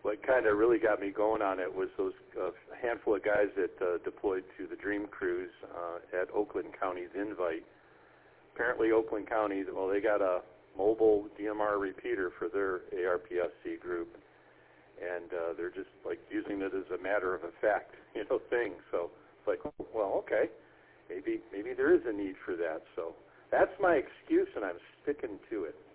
what kind of really got me going on it was those handful of guys that deployed to the Dream Cruise at Oakland County's invite. Apparently Oakland County, well, they got a mobile DMR repeater for their ARPSC group, and they're just like using it as a matter of fact, thing. So it's like, well, okay, maybe there is a need for that. So that's my excuse, and I'm sticking to it.